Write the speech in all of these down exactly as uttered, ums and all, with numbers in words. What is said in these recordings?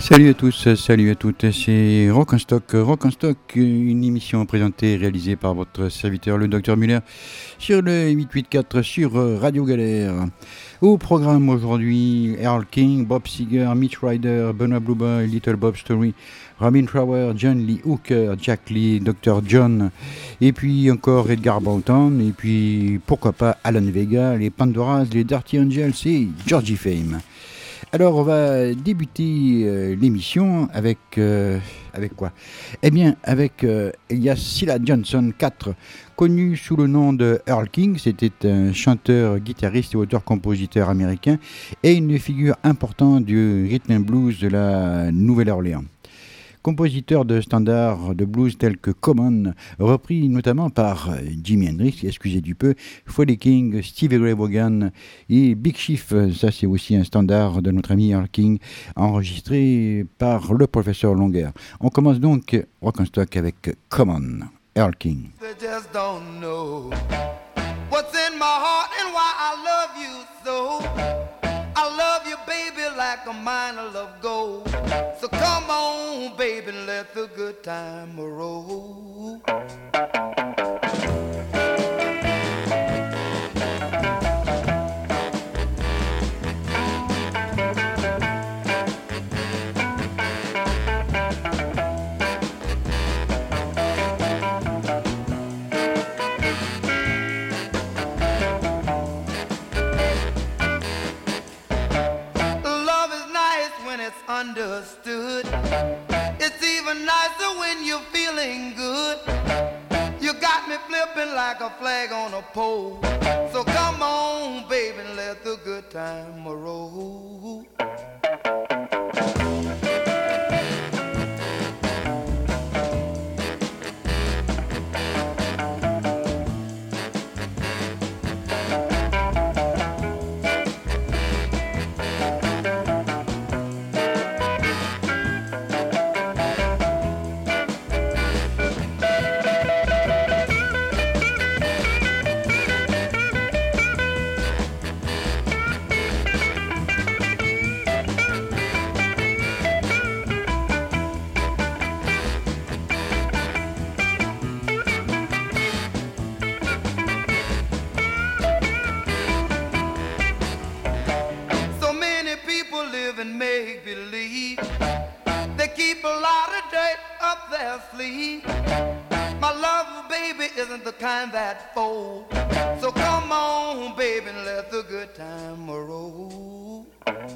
Salut à tous, salut à toutes, c'est Rock en Stock. Rock en Stock, une émission présentée et réalisée par votre serviteur, le docteur Muller, sur le huit cent quatre-vingt-quatre sur Radio Galère. Au programme aujourd'hui, Earl King, Bob Seger, Mitch Ryder, Benoît Blueba, Little Bob Story, Robin Trower, John Lee Hooker, Jack Lee, docteur John, et puis encore Edgar Bolton, et puis pourquoi pas Alan Vega, les Pandoras, les Dirty Angels et Georgie Fame. Alors, on va débuter euh, l'émission avec, euh, avec quoi ? Eh bien, avec euh, Elias Sylla Johnson quatre, connu sous le nom de Earl King. C'était un chanteur, guitariste et auteur-compositeur américain et une figure importante du rhythm and blues de la Nouvelle-Orléans. Compositeur de standards de blues tels que Common, repris notamment par Jimi Hendrix, excusez du peu, Freddie King, Stevie Ray Vaughan et Big Chief. Ça, c'est aussi un standard de notre ami Earl King, enregistré par le professeur Longer. On commence donc Rock en Stock avec Common, Earl King. They just don't know what's in my heart and why I love you so. I love you, baby, like a mine of love gold. So come on, baby, and let the good time roll. Understood. It's even nicer when you're feeling good. You got me flipping like a flag on a pole. So come on, baby, and let the good time roll. That fold. So come on, baby, and let the good time roll.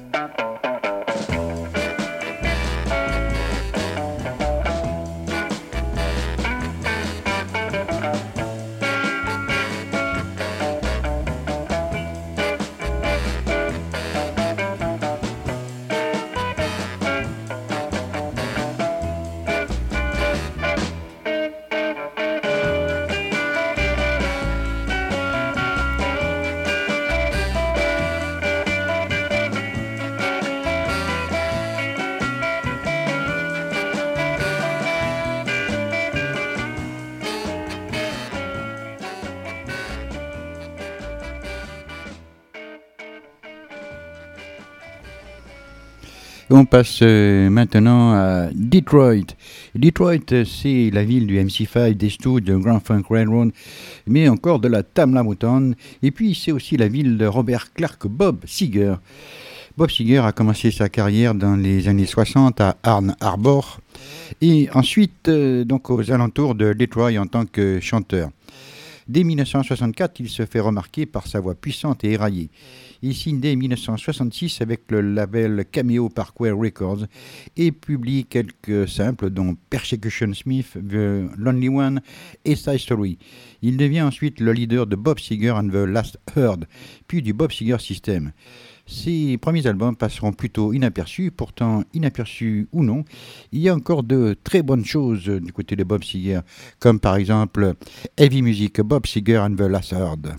On passe euh, maintenant à Detroit. Detroit, c'est la ville du M C cinq, des Stooges, de Grand Funk Railroad, mais encore de la Tamla Motown. Et puis, c'est aussi la ville de Robert Clark Bob Seger. Bob Seger a commencé sa carrière dans les années soixante à Ann Arbor et ensuite euh, donc aux alentours de Detroit en tant que chanteur. Dès dix-neuf cent soixante-quatre, il se fait remarquer par sa voix puissante et éraillée. Il signe dès dix-neuf cent soixante-six avec le label Cameo Parkway Records et publie quelques simples dont Persecution Smith, The Lonely One et Side Story. Il devient ensuite le leader de Bob Seger and the Last Herd, puis du Bob Seger System. Ses premiers albums passeront plutôt inaperçus, pourtant inaperçus ou non, il y a encore de très bonnes choses du côté de Bob Seger, comme par exemple Heavy Music, Bob Seger and the Last Herd.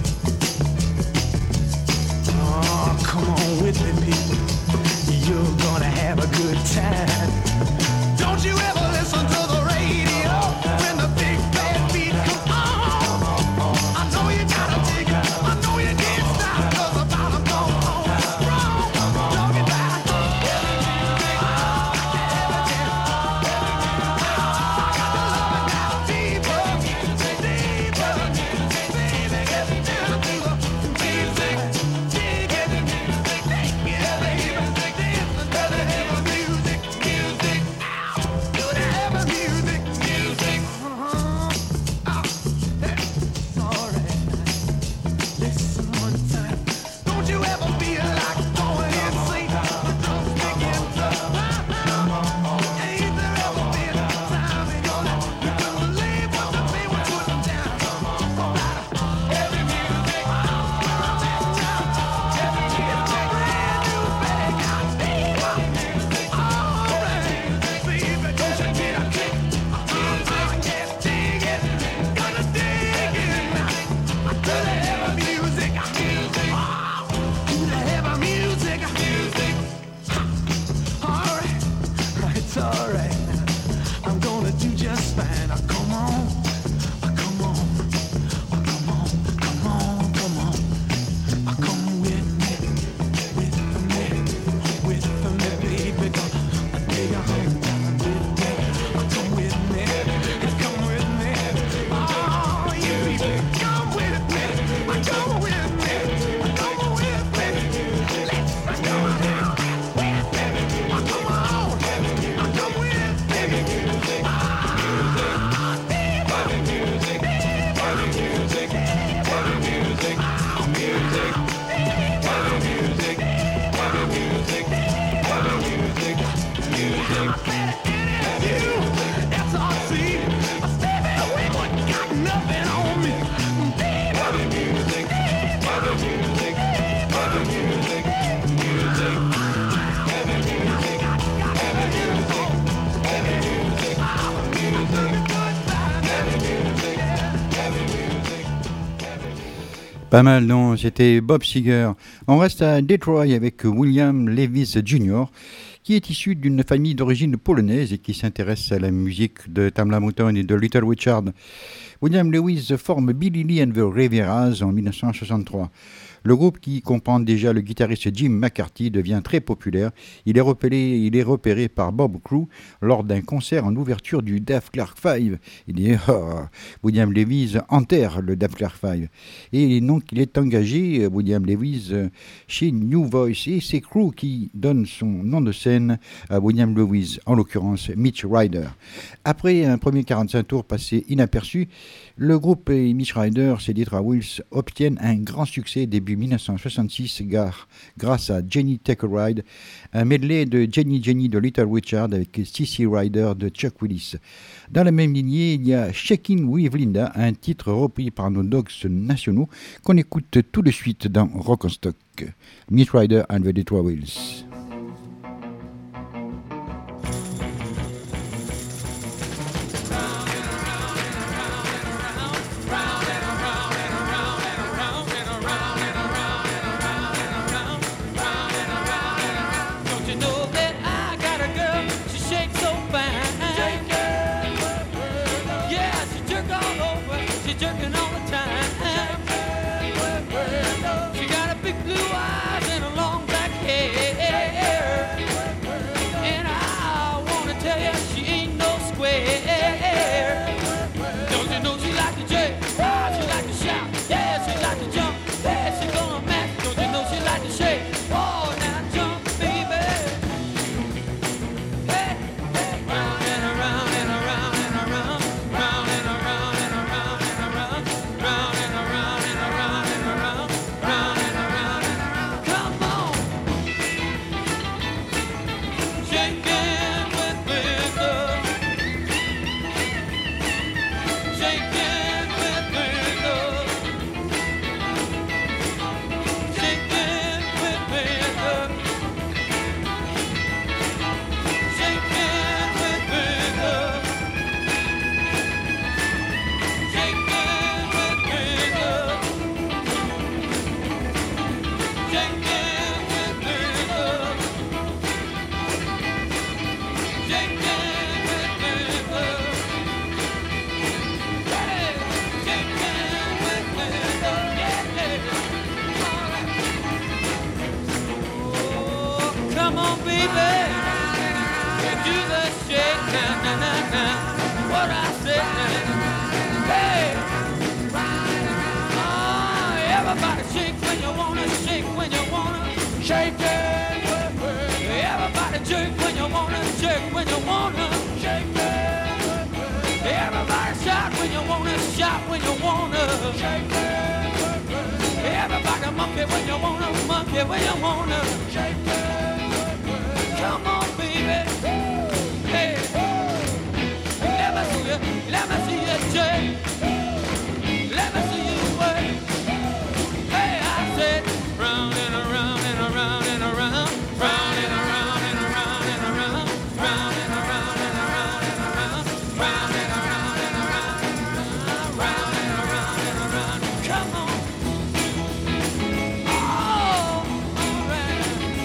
With me, people, you're gonna time. Don't you ever listen to the radio when the big bad beat comes on. I know you gotta dig it, I know you can't stop, 'cause the bottom goes on strong. Talking about heavy music, I got to love it now, deeper, deeper, baby, get into the music, dig it, take me heavy music, listen to the heavy music, music, ow, to the heavy music, music, uh-huh, oh, hey, alright, listen one time, don't you ever feel like going insane, the drums begin to ain't there ever been a time in your life you couldn't believe what the pain was putting down, heavy music, we're on that time, heavy music, brand new bag, got fever, alright, baby, don't you get a kick, I can't dig it, gonna dig it now, to the heavy music, music, oh, to the heavy music, music, alright, it's alright, I'm gonna do just fine, oh, come on, oh, come on, oh, come on, come on, come on, oh, come with me, with me, with me, baby, come, I dig a home, with me, oh, come with me, come with me, oh, you people, come with me, oh, come with me, oh, come with me, let's go now, with me, oh, come on, oh, come with me, S R C, Stevie Wonder got nothing on me. Heavy music, heavy music, heavy music, music, heavy music, heavy music, heavy music, heavy music, heavy music. Pas mal, non? C'était Bob Seger. On reste à Detroit avec William Lewis junior, qui est issu d'une famille d'origine polonaise et qui s'intéresse à la musique de Tamla Motown et de Little Richard. William Lewis forme Billy Lee and the Rivieras en dix-neuf cent soixante-trois. Le groupe, qui comprend déjà le guitariste Jim McCarthy, devient très populaire. Il est repéré, il est repéré par Bob Crew lors d'un concert en ouverture du Dave Clark Five. Il dit oh, William Lewis enterre le Dave Clark Five. Et donc il est engagé, William Lewis, chez New Voice. Et c'est Crew qui donne son nom de scène à William Lewis, en l'occurrence Mitch Ryder. Après un premier quarante-cinq tours passé inaperçu, le groupe et Mitch Ryder, c'est Detroit Wills, obtiennent un grand succès début dix-neuf cent soixante-six grâce à Jenny Take a Ride, un medley de Jenny Jenny de Little Richard avec Cissy Rider de Chuck Willis. Dans la même lignée, il y a Shakin' with Linda, un titre repris par nos dogs nationaux qu'on écoute tout de suite dans Rock and Stock. Mitch Ryder and the Detroit Wills. Jerking all the time. She got a big blue eyes and a long black hair. Come on, baby, do the shake, now, now, now, now. What I said now, hey. Oh, everybody shake when you wanna, shake when you wanna, shake it. Everybody jerk when you wanna, jerk when you wanna, shake it. Everybody shout when you wanna, shout when you wanna, shake it. Everybody monkey when you wanna, monkey when you wanna, shake it. Come on, baby. Hey, let me see you, let me see you jerk. Let me see you work. Hey, I said, round and around and around and around, round and around and around and around, round and around and around and around, round and around and around, round and around and around. Come on. Oh, all right.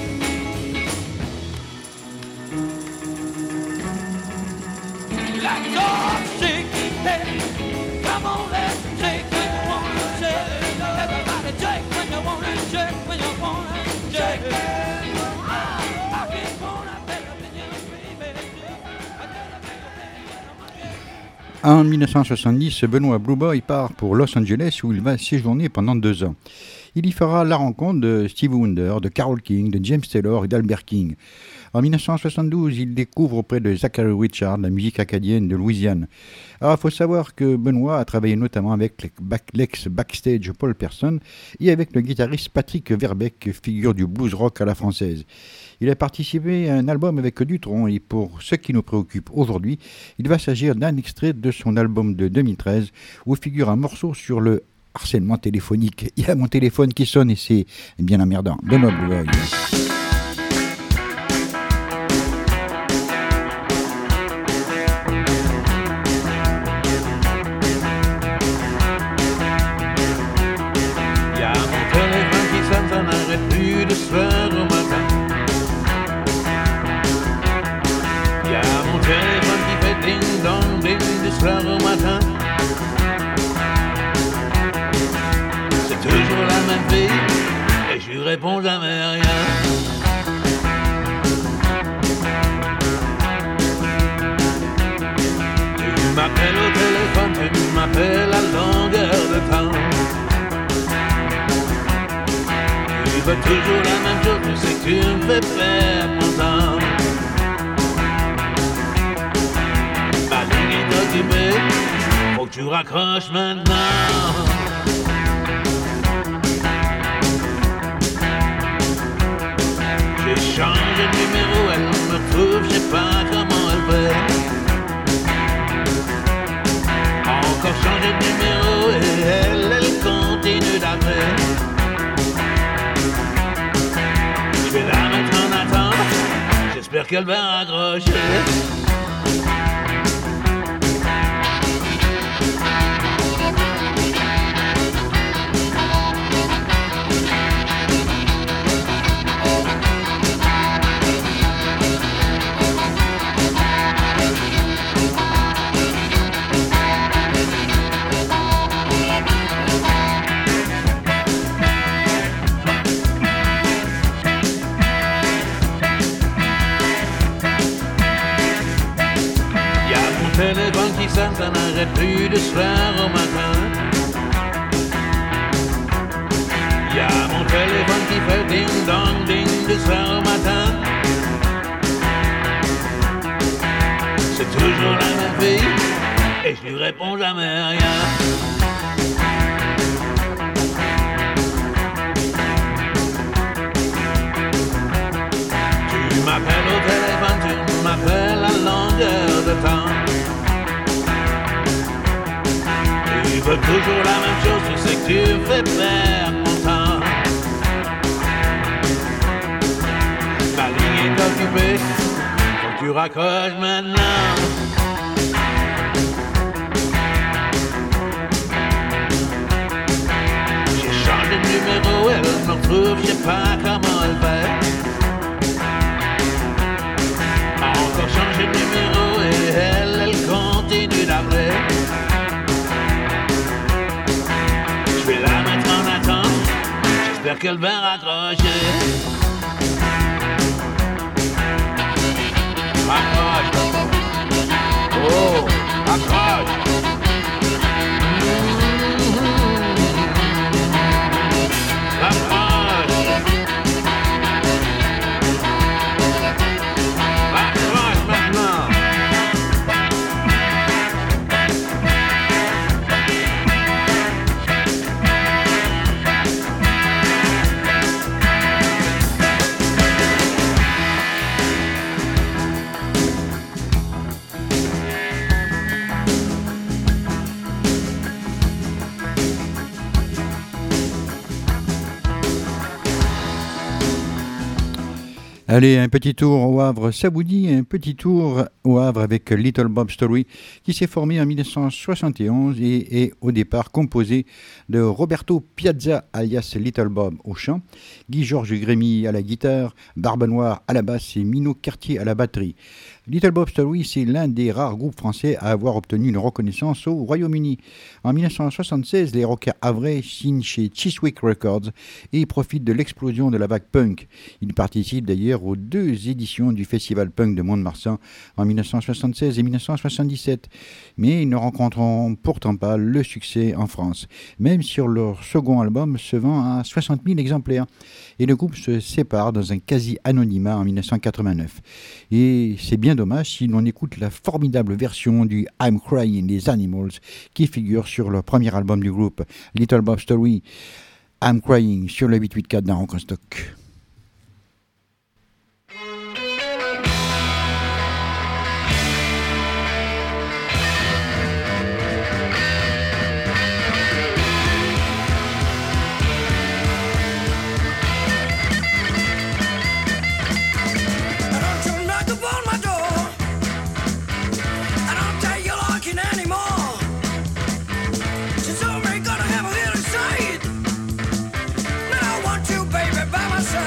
Let's all shake it. Come on, let's shake when you wanna shake. Everybody shake when you wanna shake, when you wanna shake. I can't wanna better than you, baby. En mille neuf cent soixante-dix, Benoît Blue Boy part pour Los Angeles où il va séjourner pendant deux ans. Il y fera la rencontre de Stevie Wonder, de Carole King, de James Taylor et d'Albert King. En mille neuf cent soixante-douze, il découvre auprès de Zachary Richard la musique acadienne de Louisiane. Alors, il faut savoir que Benoît a travaillé notamment avec l'ex-backstage Paul Person et avec le guitariste Patrick Verbeek, figure du blues rock à la française. Il a participé à un album avec Dutronc et pour ce qui nous préoccupe aujourd'hui, il va s'agir d'un extrait de son album de deux mille treize où figure un morceau sur le harcèlement téléphonique. Il y a mon téléphone qui sonne et c'est bien emmerdant. Benoît Blue Boy. Plus de soir au matin. Y'a mon téléphone qui fait ding dong ding du soir au matin. C'est toujours la même fille et je lui réponds jamais rien. Tu m'appelles au téléphone, tu m'appelles à longueur de temps. Tu veux toujours la même chose, tu sais que tu me fais perdre mon temps. Ma ligne est occupée, faut que tu raccroches maintenant. J'ai changé de numéro, elle me trouve, je sais pas comment elle fait. Encore changé de numéro et elle, elle continue d'appeler. Je vais la mettre en attente, j'espère qu'elle va raccrocher. Téléphone qui sonne, ça n'arrête plus de soir au matin. Y'a mon téléphone qui fait ding dong ding de soir au matin. C'est toujours la même fille et je lui réponds jamais rien. Tu m'appelles au téléphone, tu m'appelles à longueur de temps. Tu veux toujours la même chose, tu sais que tu me fais perdre mon temps. Ma ligne est occupée, faut que tu raccroches maintenant. J'ai changé de numéro, elle me retrouve, je sais pas comment elle fait. Encore changé de numéro et elle, elle continue d'appeler. Je vais la mettre en attente, j'espère qu'elle va raccrocher. Allez, un petit tour au Havre, ça vous dit, un petit tour au Havre avec Little Bob Story qui s'est formé en dix-neuf cent soixante et onze et est au départ composé de Roberto Piazza alias Little Bob au chant, Guy-Georges Grémy à la guitare, Barbe Noire à la basse et Minot Cartier à la batterie. Little Bob Story, c'est l'un des rares groupes français à avoir obtenu une reconnaissance au Royaume-Uni. En dix-neuf cent soixante-seize, les rockers havrais signent chez Chiswick Records et profitent de l'explosion de la vague punk. Ils participent d'ailleurs aux deux éditions du Festival Punk de Mont-de-Marsan en dix-neuf cent soixante-seize et dix-neuf cent soixante-dix-sept. Mais ils ne rencontreront pourtant pas le succès en France, même sur leur second album se vend à soixante mille exemplaires. Et le groupe se sépare dans un quasi-anonymat en dix-neuf cent quatre-vingt-neuf. Et c'est bien dommage si l'on écoute la formidable version du I'm Crying des Animals qui figure sur le premier album du groupe, Little Bob Story, I'm Crying, sur le huit cent quatre-vingt-quatorze d'un Rock en Stock. Myself.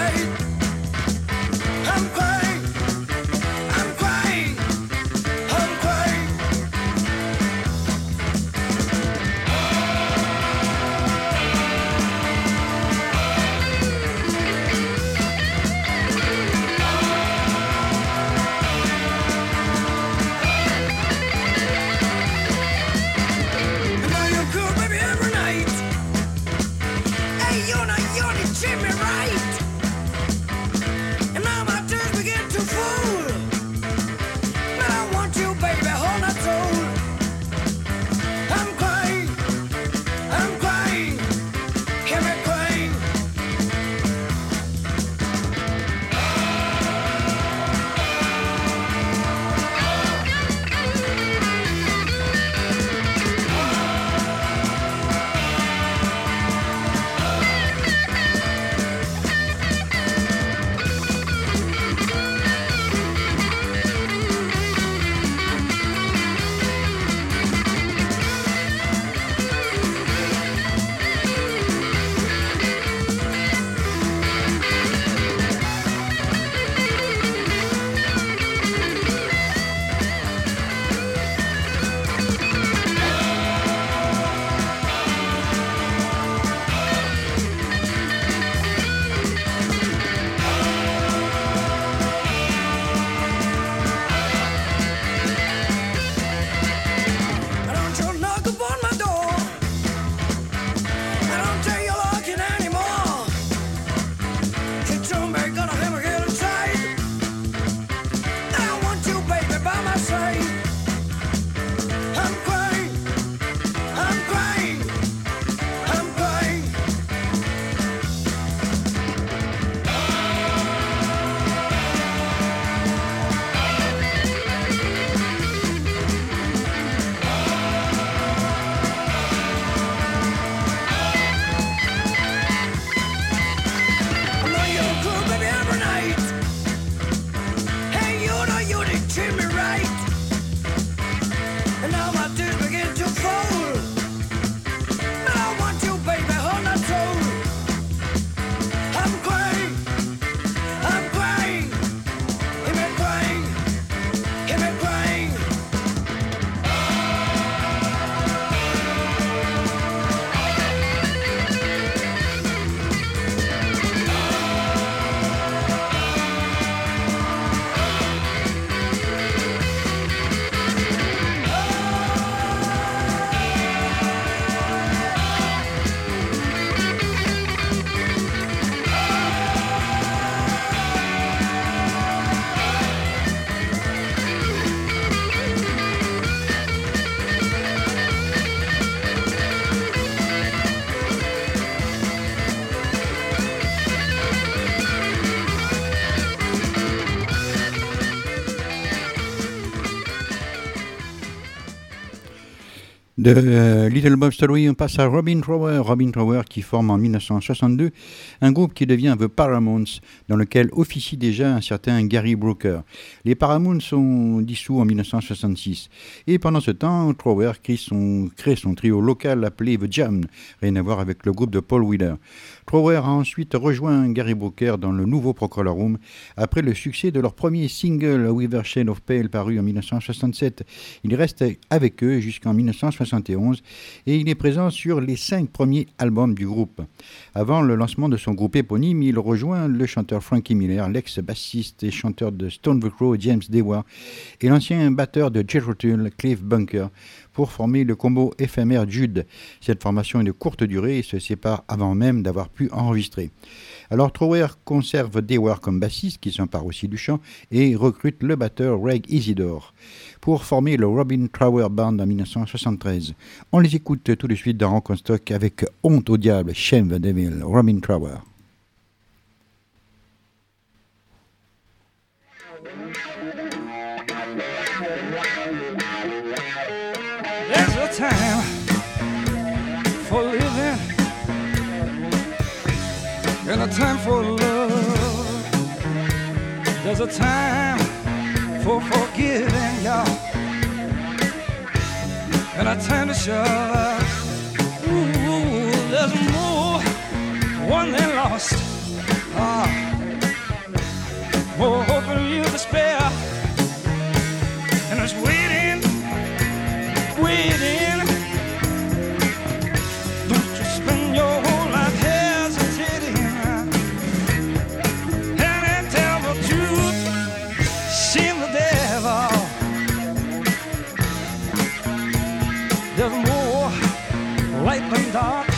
De euh, Little Bob Story, on passe à Robin Trower. Robin Trower qui forme en dix-neuf cent soixante-deux un groupe qui devient The Paramounts, dans lequel officie déjà un certain Gary Brooker. Les Paramounts sont dissous en dix-neuf cent soixante-six. Et pendant ce temps, Trower crée son, crée son trio local appelé The Jam, rien à voir avec le groupe de Paul Wheeler. Trower a ensuite rejoint Gary Brooker dans le nouveau Procol Harum après le succès de leur premier single With a Shade of Pale paru en dix-neuf cent soixante-sept. Il reste avec eux jusqu'en dix-neuf cent soixante et onze et il est présent sur les cinq premiers albums du groupe. Avant le lancement de son groupe éponyme, il rejoint le chanteur Frankie Miller, l'ex-bassiste et chanteur de Stone the Crow James Dewar et l'ancien batteur de Jethro Tull Cliff Bunker pour former le combo éphémère Jude. Cette formation est de courte durée et se sépare avant même d'avoir pu enregistrer. Alors Trower conserve Dewar comme bassiste, qui s'empare aussi du chant, et recrute le batteur Reg Isidore pour former le Robin Trower Band en dix-neuf cent soixante-treize. On les écoute tout de suite dans Rock and Stock avec Honte au diable, Shame the Devil, Robin Trower. There's a time for living and a time for love. There's a time for forgiving, y'all, and a time to show up. Ooh, there's more won than lost. Ah, more hope than you to spare, and it's waiting, waiting. Don't you spend your whole life hesitating and then tell the truth, shame the devil. There's more light than dark,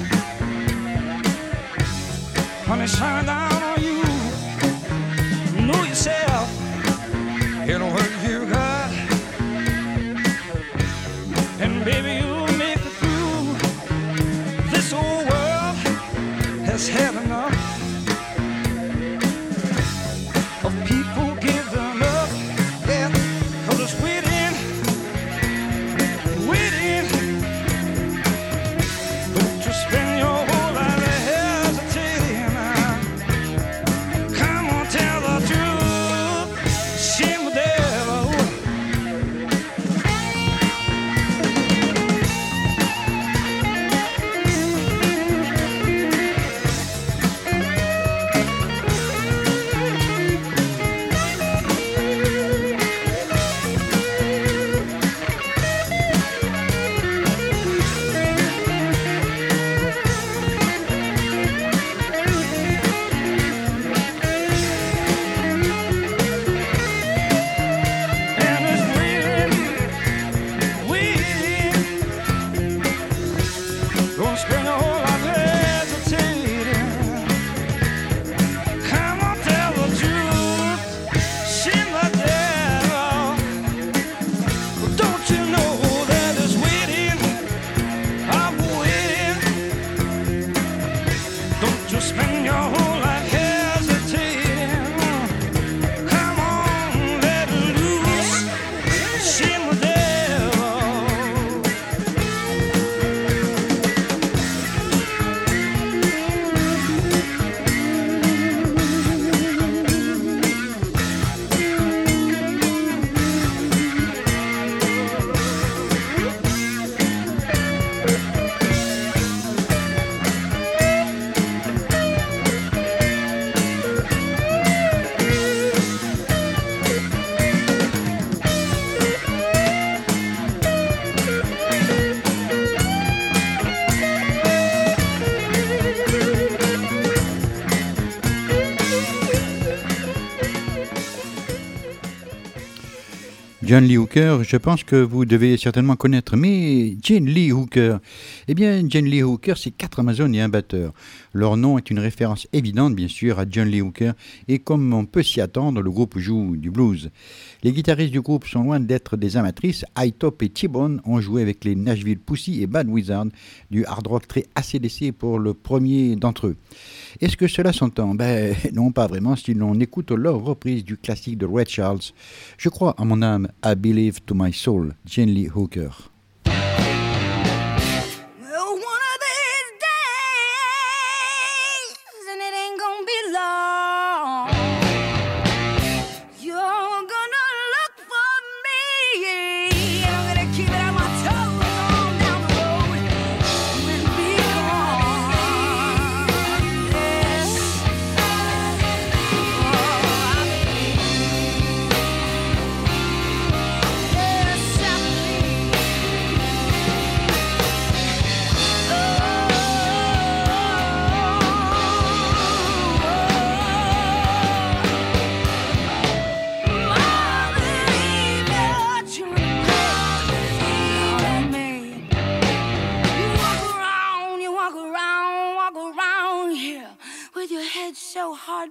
honey, shine down on you. Know yourself, it'll hurt you good, and baby you'll make it through. This old world has had enough of people giving up, yeah, 'cause it's waiting, waiting. Don't you spend your whole life hesitating. Come on, tell the truth, shame the devil. And it's waiting, waiting. Don't spend your whole life hesitating. Come on, tell the truth, shame the devil. Don't you know that it's waiting, I'm waiting. Don't you spend your whole life hesitating. Come on, let it loose, shame the devil. John Lee Hooker, je pense que vous devez certainement connaître, mais Gene Lee Hooker, eh bien Gene Lee Hooker, c'est quatre Amazones et un batteur. Leur nom est une référence évidente, bien sûr, à John Lee Hooker, et comme on peut s'y attendre, le groupe joue du blues. Les guitaristes du groupe sont loin d'être des amatrices. High Top et T-Bone ont joué avec les Nashville Pussy et Bad Wizard, du hard rock très A C D C pour le premier d'entre eux. Est-ce que cela s'entend? Ben non, pas vraiment, si l'on écoute leur reprise du classique de Ray Charles. Je crois en mon âme, I Believe to My Soul, Gene Lee Hooker.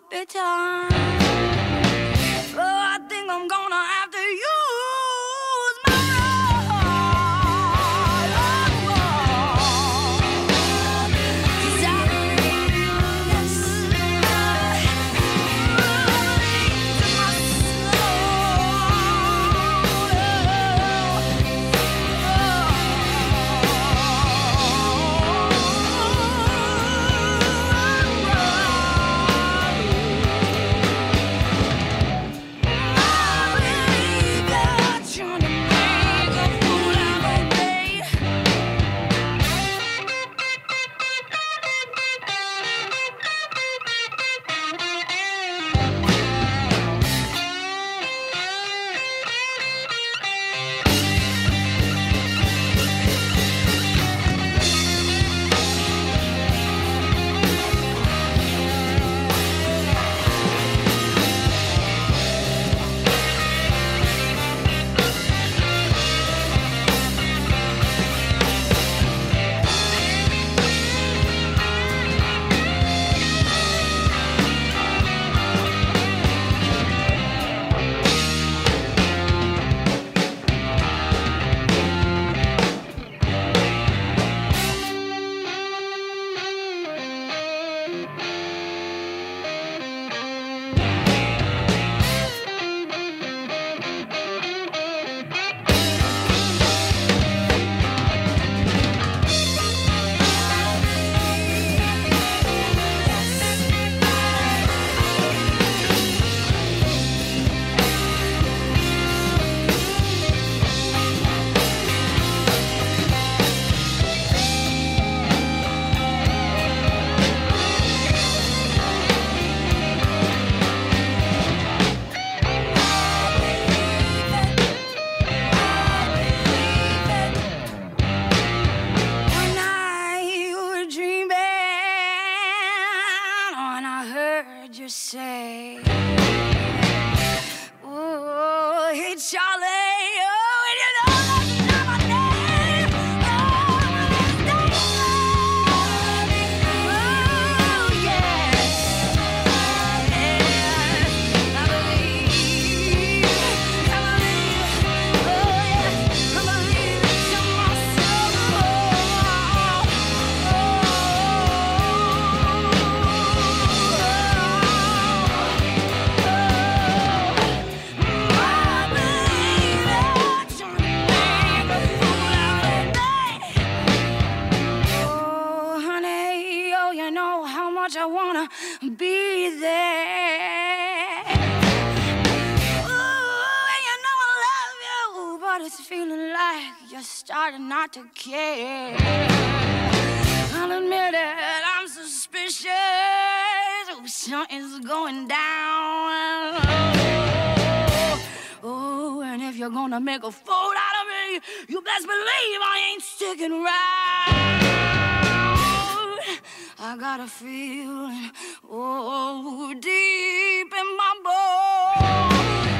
would be time. Oh, I think I'm gonna have to use my not to care. I'll admit it, I'm suspicious. Oh, something's going down. Oh, and if you're gonna make a fool out of me, you best believe I ain't sticking around. I got a feeling, oh, deep in my bones.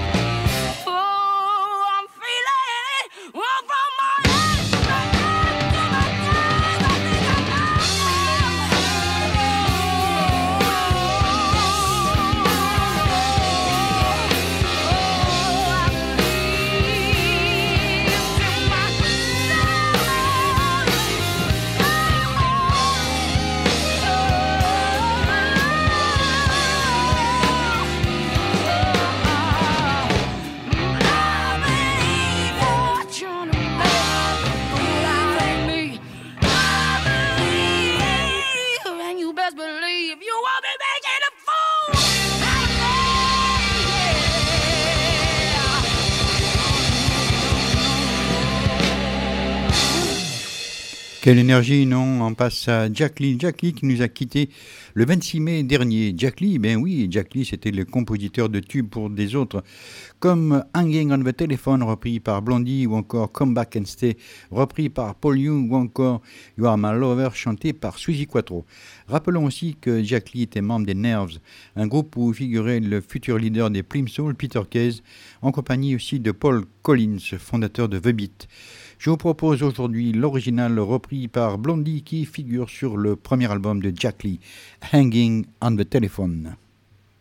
Quelle énergie, non? On passe à Jack Lee. Jack Lee qui nous a quittés le vingt-six mai dernier. Jack Lee, ben oui, Jack Lee, c'était le compositeur de tubes pour des autres, comme Hanging on the Telephone, repris par Blondie, ou encore Come Back and Stay, repris par Paul Young, ou encore You Are My Lover, chanté par Suzy Quatro. Rappelons aussi que Jack Lee était membre des Nerves, un groupe où figurait le futur leader des Plimsoll, Peter Case, en compagnie aussi de Paul Collins, fondateur de The Beat. Je vous propose aujourd'hui l'original repris par Blondie qui figure sur le premier album de Jack Lee, Hanging on the Telephone.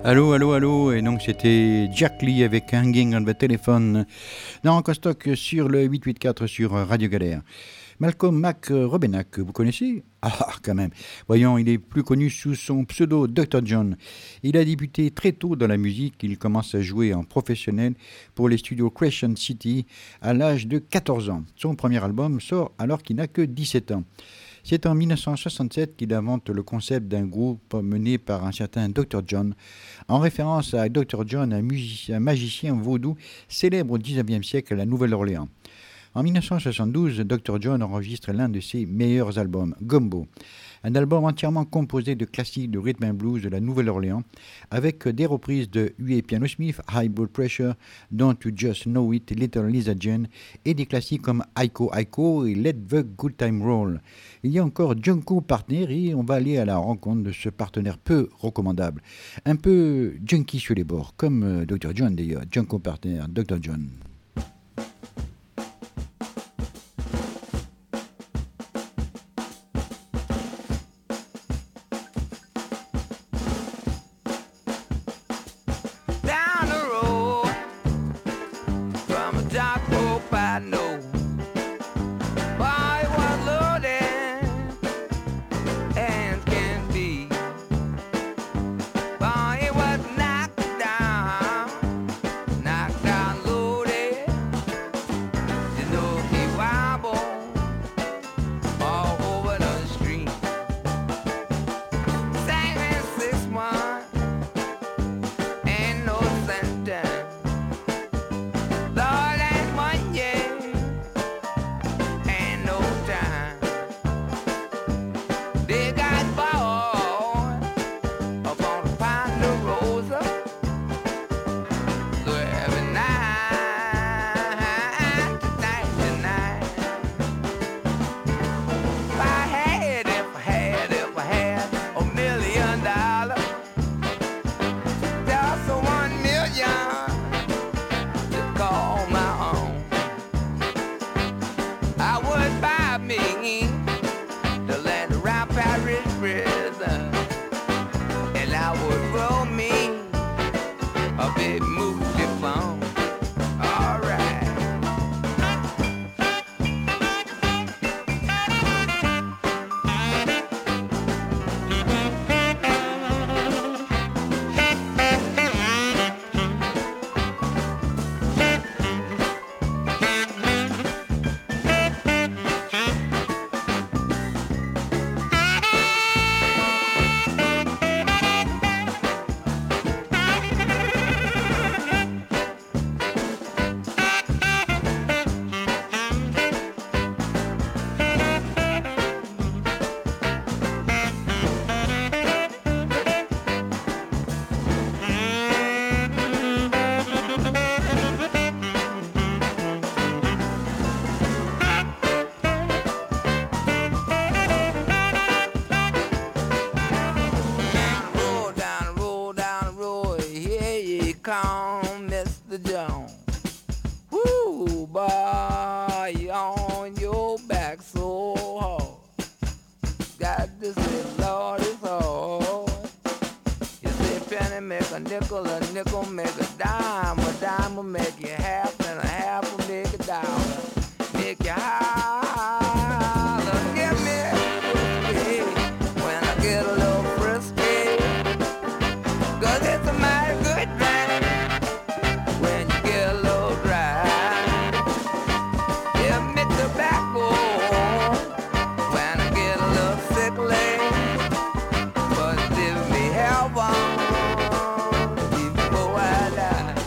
Allô, allô, allô, et donc c'était Jack Lee avec Hanging on the Telephone dans Rock'n'Stock sur le huit huit quatre sur Radio Galère. Malcolm McRobenack, vous connaissez? Ah, quand même. Voyons, il est plus connu sous son pseudo docteur John. Il a débuté très tôt dans la musique. Il commence à jouer en professionnel pour les studios Crescent City à l'âge de quatorze ans. Son premier album sort alors qu'il n'a que dix-sept ans. C'est en dix-neuf cent soixante-sept qu'il invente le concept d'un groupe mené par un certain docteur John, en référence à docteur John, un, musicien, un magicien vaudou célèbre au dix-neuvième siècle à la Nouvelle-Orléans. En dix-neuf cent soixante-douze, docteur John enregistre l'un de ses meilleurs albums, Gumbo, un album entièrement composé de classiques de rhythm and blues de la Nouvelle-Orléans, avec des reprises de Huey Piano Smith, High Blood Pressure, Don't You Just Know It, Little Lisa Jane, et des classiques comme Aiko Aiko et Let the Good Time Roll. Il y a encore Junko Partner et on va aller à la rencontre de ce partenaire peu recommandable, un peu junkie sur les bords, comme docteur John d'ailleurs, Junko Partner, docteur John. Before I die.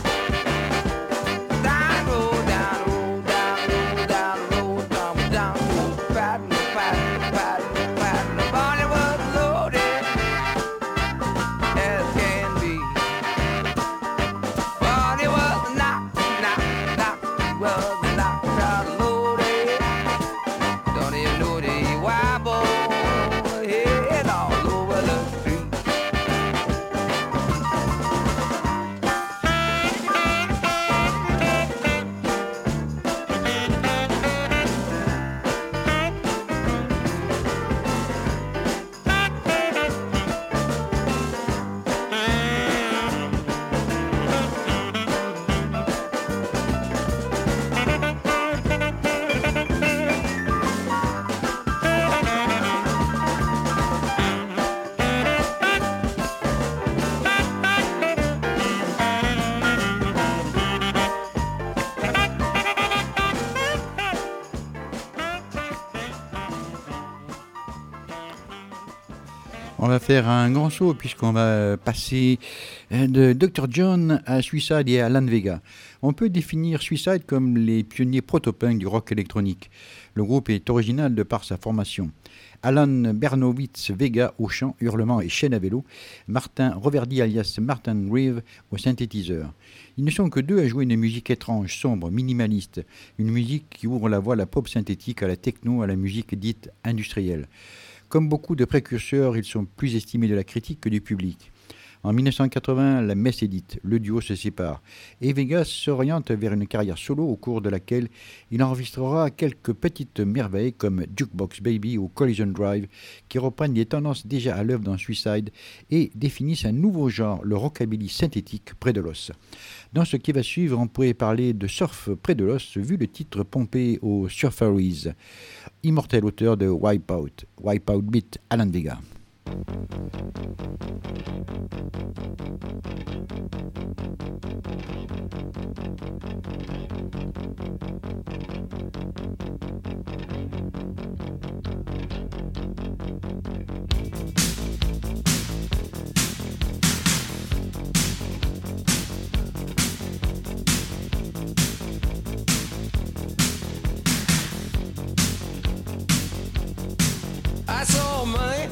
On va faire un grand saut puisqu'on va passer de docteur John à Suicide et à Alan Vega. On peut définir Suicide comme les pionniers proto-punk du rock électronique. Le groupe est original de par sa formation. Alan Bernowitz Vega au chant, hurlement et chaîne à vélo, Martin Roverdi alias Martin Reeve au synthétiseur. Ils ne sont que deux à jouer une musique étrange, sombre, minimaliste, une musique qui ouvre la voie à la pop synthétique, à la techno, à la musique dite industrielle. Comme beaucoup de précurseurs, ils sont plus estimés de la critique que du public. En dix-neuf cent quatre-vingts, la messe est dite, le duo se sépare, et Vega s'oriente vers une carrière solo au cours de laquelle il enregistrera quelques petites merveilles comme Jukebox Baby ou Collision Drive, qui reprennent des tendances déjà à l'œuvre dans Suicide et définissent un nouveau genre, le rockabilly synthétique près de l'os. Dans ce qui va suivre, on pourrait parler de surf près de l'os, vu le titre pompé aux Surfaris, immortel auteur de Wipeout, Wipeout Beat, Alan Vega. I saw a man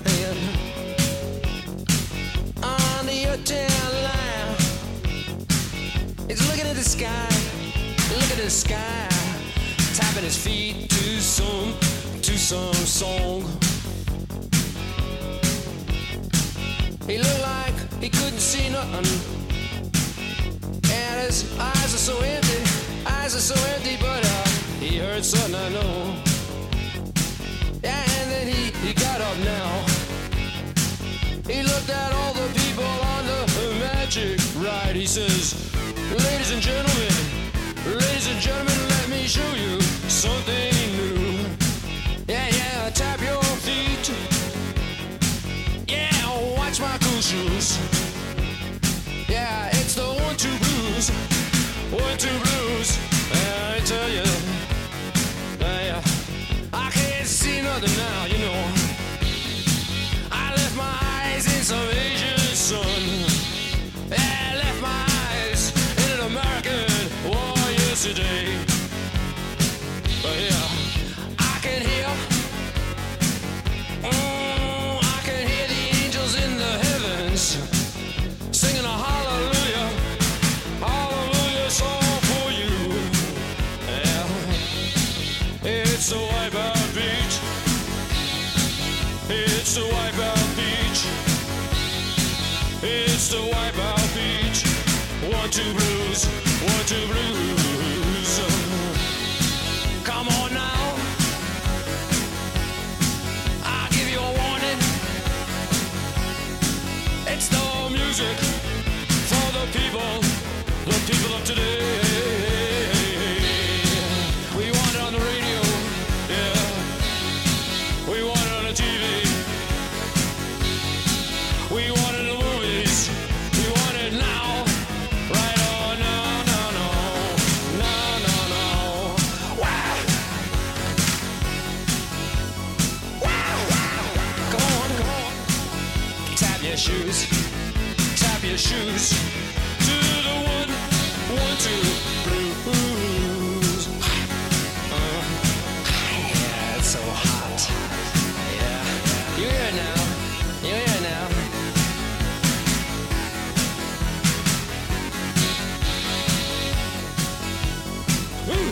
on the uptown line. He's looking at the sky, looking at the sky, tapping his feet to some, to some song. He looked like he couldn't see nothing, and his eyes are so empty, eyes are so empty, but uh, he heard something I know. Yeah, and then he, he got up now. He looked at all the people on the magic ride. He says, ladies and gentlemen, ladies and gentlemen, let me show you something new. Yeah, yeah, tap your feet. Yeah, watch my cool shoes. Yeah, it's the one, two blues. One, two blues. Yeah, I tell you. Yeah, I can't see nothing now, you know. I left my eyes in some Asian sun. Yeah, I left my eyes in an American war yesterday. But yeah, I can hear, mm, I can hear the angels in the heavens singing a hallelujah, hallelujah song for you. Yeah, it's the Wipeout Beach. It's the Wipeout Beach. It's the Wipeout Beach. One, two blues, one, two blues. Come on now. I'll give you a warning. It's the music for the people, the people of today. We want it on the radio, yeah. We want it on the T V. We want it in the movies. We want it now. Right on, no, no, no. No, no, no. Wow. Wow, wow. Come on, come on. Tap your shoes. Tap your shoes. To the one, one, two, blues. Uh, yeah, it's so hot. Yeah. You're here now. You're here now. Woo.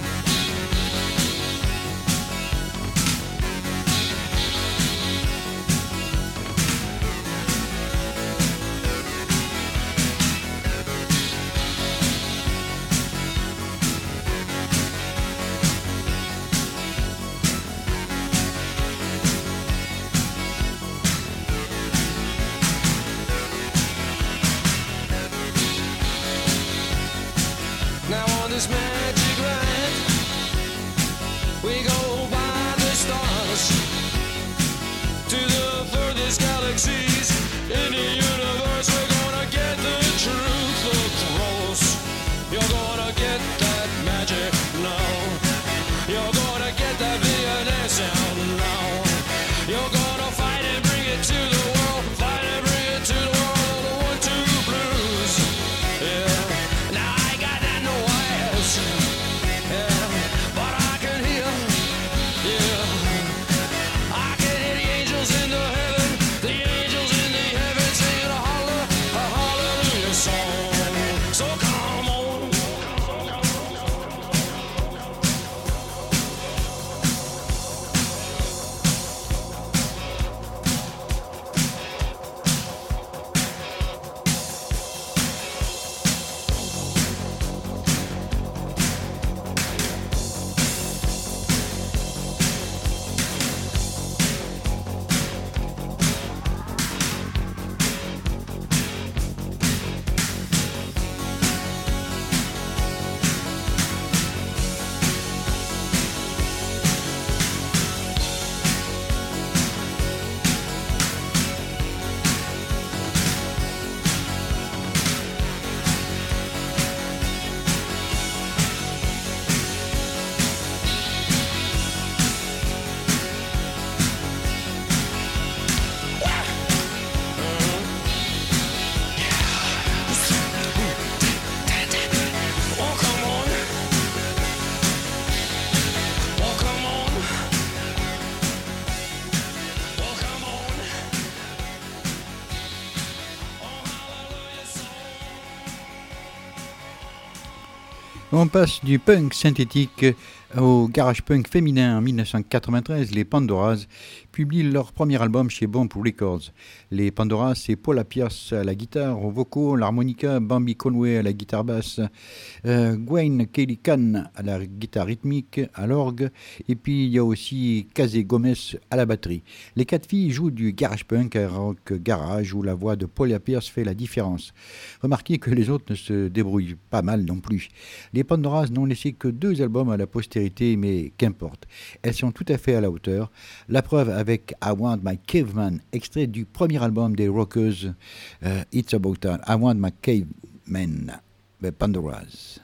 On passe du punk synthétique au garage punk féminin. En mille neuf cent quatre-vingt-treize, les Pandoras publient leur premier album chez Bomb Records. Les Pandoras, c'est Paula Pierce à la guitare, au vocaux, l'harmonica, Bambi Conway à la guitare basse, euh, Gwen Kelly Khan à la guitare rythmique, à l'orgue, et puis il y a aussi Kazé Gomez à la batterie. Les quatre filles jouent du garage punk, un rock garage où la voix de Paula Pierce fait la différence. Remarquez que les autres ne se débrouillent pas mal non plus. Les Pandoras n'ont laissé que deux albums à la postérité, mais qu'importe. Elles sont tout à fait à la hauteur. La preuve avec I Want My Caveman, extrait du premier album des Rockers, uh, It's About Time. I Want My Caveman, the Pandoras.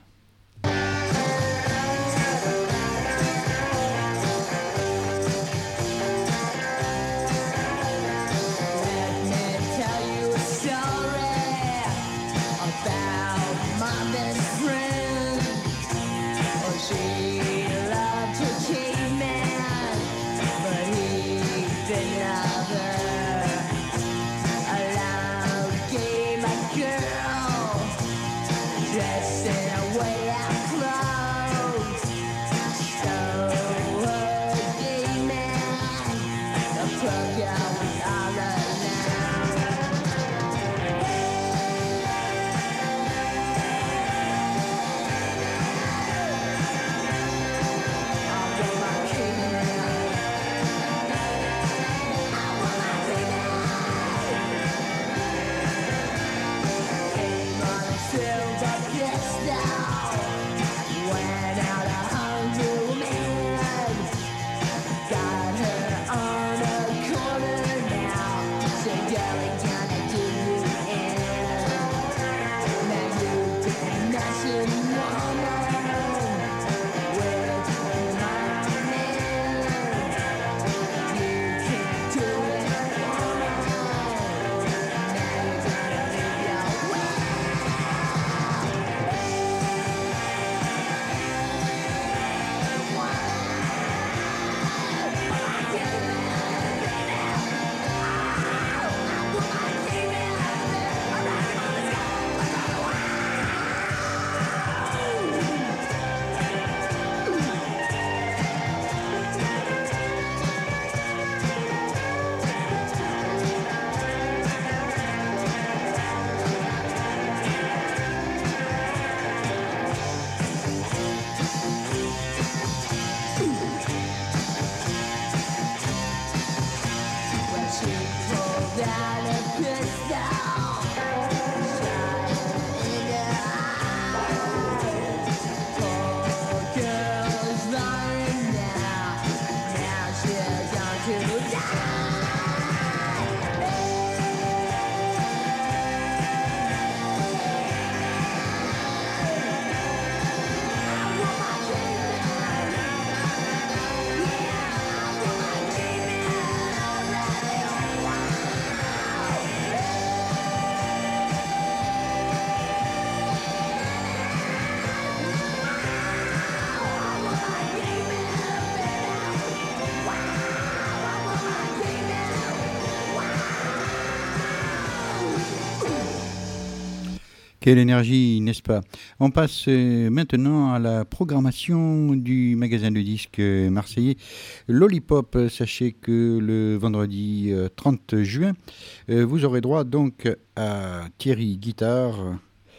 Quelle énergie, n'est-ce pas? On passe euh, maintenant à la programmation du magasin de disques euh, marseillais Lollipop. Sachez que le vendredi euh, trente juin, euh, vous aurez droit donc à Thierry Guitare.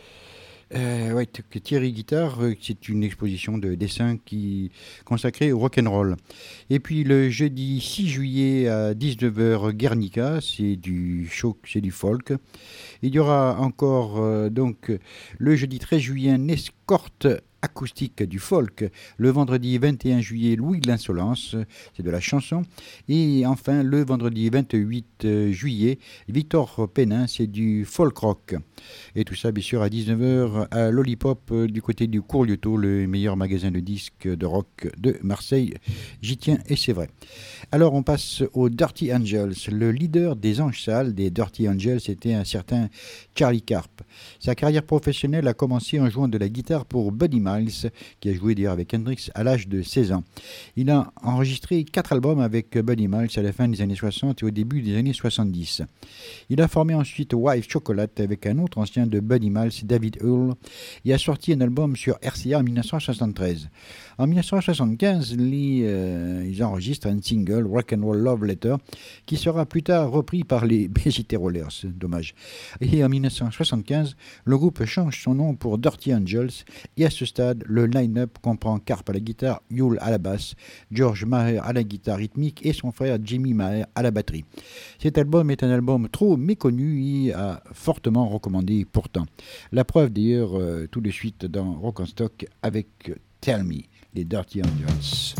Euh, ouais, Thierry Guitare, c'est une exposition de dessin qui consacrée au rock'n'roll. Et puis le jeudi six juillet à dix-neuf heures, Guernica, c'est du show, c'est du folk. Il y aura encore euh, donc le jeudi treize juillet une escorte acoustique du folk. Le vendredi vingt et un juillet, Louis de l'Insolence, c'est de la chanson. Et enfin, le vendredi vingt-huit juillet, Victor Pénin, c'est du folk rock. Et tout ça, bien sûr, à dix-neuf heures à Lollipop, du côté du Cours Lieuteau, le meilleur magasin de disques de rock de Marseille. J'y tiens et c'est vrai. Alors, on passe aux Dirty Angels. Le leader des Anges Sales, des Dirty Angels, c'était un certain Charlie Carp. Sa carrière professionnelle a commencé en jouant de la guitare pour Buddy Mike Miles, qui a joué d'ailleurs avec Hendrix à l'âge de seize ans. Il a enregistré quatre albums avec Buddy Miles à la fin des années soixante et au début des années soixante-dix. Il a formé ensuite Wife Chocolate avec un autre ancien de Buddy Miles, David Hull, et a sorti un album sur R C A en dix-neuf cent soixante-treize. En dix-neuf cent soixante-quinze, les, euh, ils enregistrent un single, Rock'n'Roll Love Letter, qui sera plus tard repris par les Bay City Rollers, dommage. Et en dix-neuf cent soixante-quinze, le groupe change son nom pour Dirty Angels, et à ce stade, le line-up comprend Carp à la guitare, Hull à la basse, George Maher à la guitare rythmique et son frère Jimmy Maher à la batterie. Cet album est un album trop méconnu et a fortement recommandé pourtant. La preuve d'ailleurs euh, tout de suite dans Rock en Stock avec Tell Me, les Dirty Angels.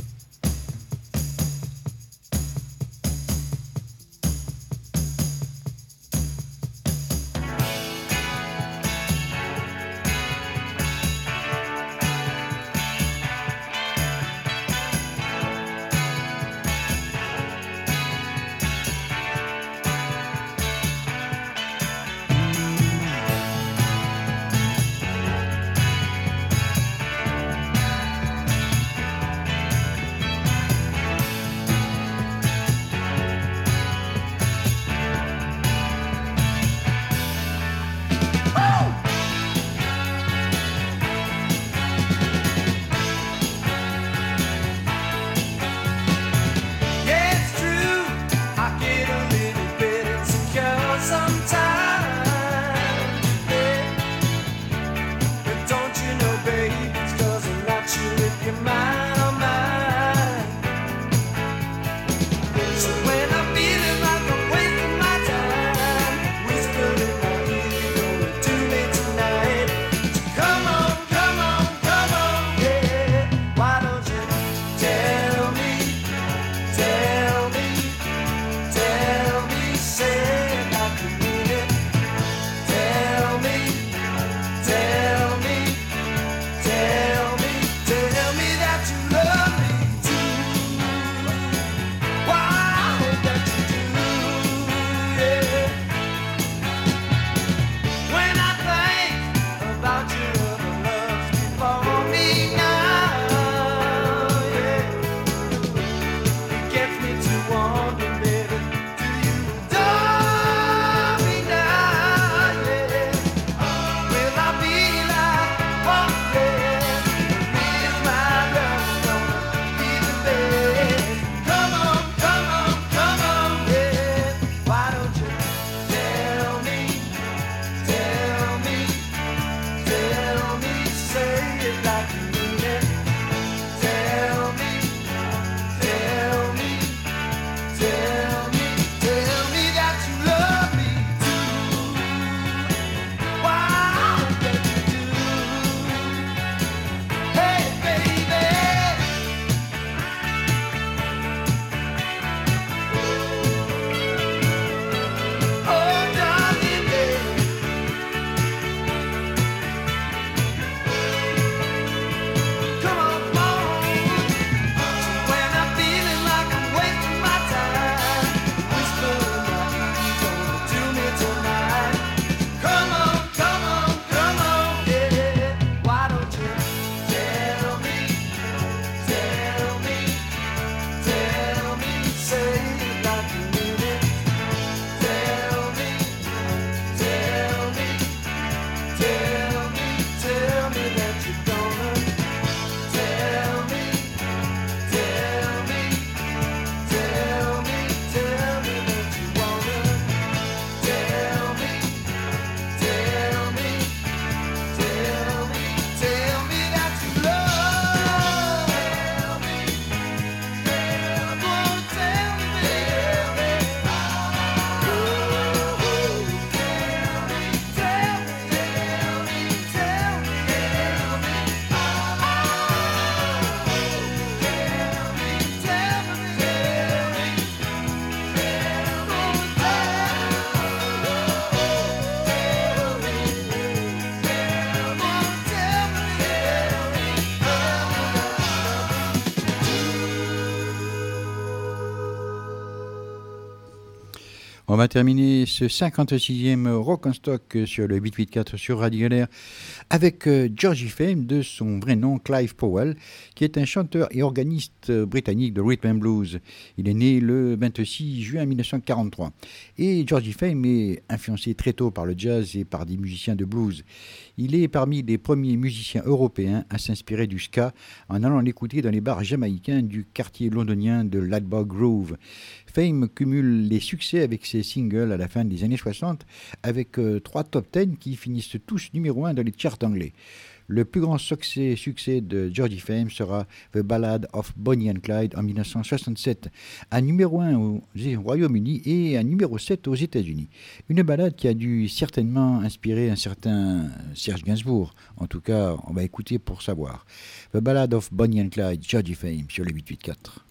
On va terminer ce cinquante-sixième Rock en Stock sur le huit huit quatre sur Radio Galère avec euh, Georgie Fame, de son vrai nom Clive Powell, qui est un chanteur et organiste britannique de rhythm and blues. Il est né le vingt-six juin mille neuf cent quarante-trois. Et Georgie Fame est influencé très tôt par le jazz et par des musiciens de blues. Il est parmi les premiers musiciens européens à s'inspirer du ska en allant l'écouter dans les bars jamaïcains du quartier londonien de Ladbroke Grove. Fame cumule les succès avec ses singles à la fin des années soixante, avec euh, trois top dix qui finissent tous numéro un dans les charts anglais. Le plus grand succès, succès de Georgie Fame sera The Ballad of Bonnie and Clyde en mille neuf cent soixante-sept, un numéro un au Royaume-Uni et un numéro sept aux États-Unis. Une ballade qui a dû certainement inspirer un certain Serge Gainsbourg. En tout cas, on va écouter pour savoir. The Ballad of Bonnie and Clyde, Georgie Fame sur le huit huit quatre.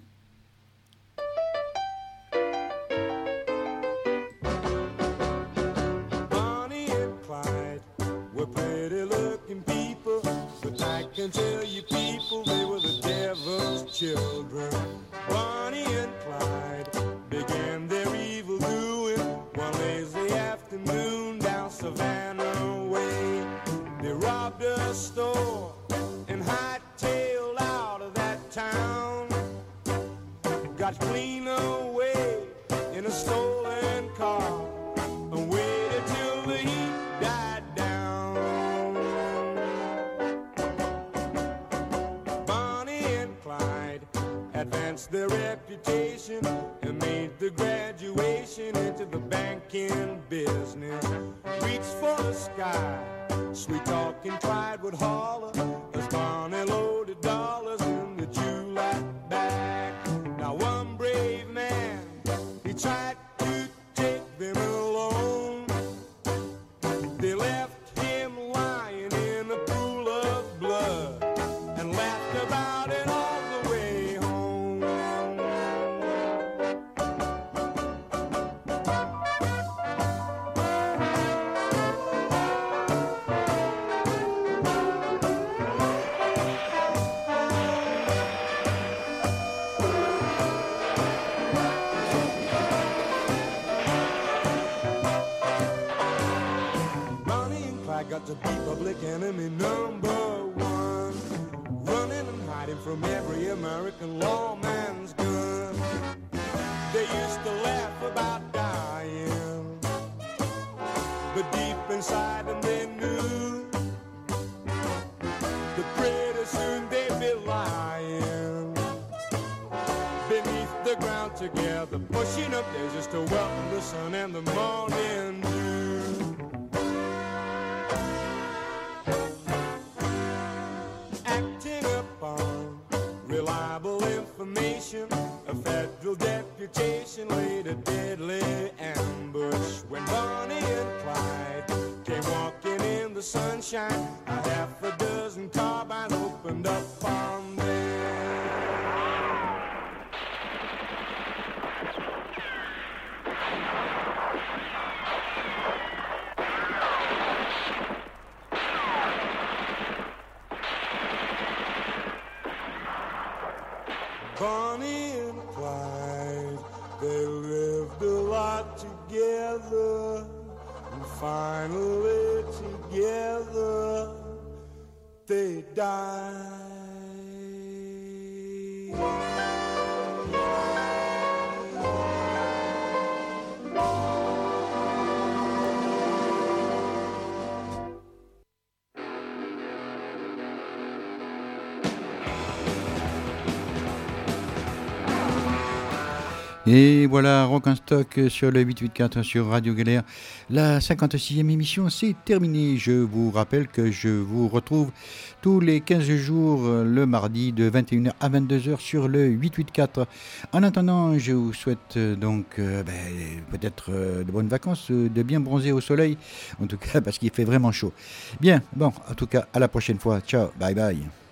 I can tell you people, they were the devil's children. Bonnie and Clyde began their evil doing one lazy afternoon down Savannah way. They robbed a store and hightailed out of that town. Got clean away in a stolen car and waited till the heat died down. Advanced their reputation and made the graduation into the banking business. Reached for the sky, sweet talking Clyde would holler as Bonnie loaded dollars in the July bag. Now one brave man, he tried to take them alone. They left him lying in a pool of blood and laughed about it all the way home. Got to be public enemy number one, running and hiding from every American lawman's gun. They used to laugh about dying, but deep inside them they knew that pretty soon they'd be lying beneath the ground together, pushing up there just to welcome the sun and the morning dew. Reliable information, a federal deputation laid a deadly ambush when Bonnie and Clyde came walking in the sunshine. A half a dozen carbines opened up on them. Bonnie and Clyde, they lived a lot together, and finally together they died. Et voilà, Rock en Stock sur le huit huit quatre sur Radio Galère. La cinquante-sixième émission, c'est terminé. Je vous rappelle que je vous retrouve tous les quinze jours le mardi de vingt et une heures à vingt-deux heures sur le huit huit quatre. En attendant, je vous souhaite donc euh, ben, peut-être euh, de bonnes vacances, de bien bronzer au soleil, en tout cas parce qu'il fait vraiment chaud. Bien, bon, en tout cas, à la prochaine fois. Ciao, bye bye.